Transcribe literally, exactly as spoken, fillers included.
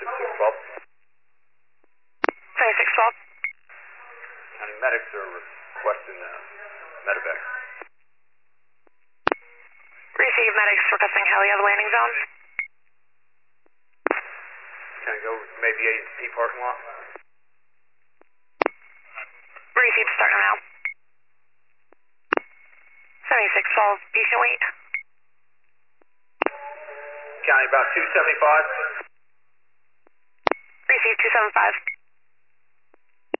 seventy-six twelve. seventy-six twelve. County medics are requesting uh, medevac. Receive medics requesting heli on the landing zone. Can I go maybe A and P parking lot? Receive starting now. seventy-six twelve, decent weight. County about two seventy-five. Receive two seventy-five.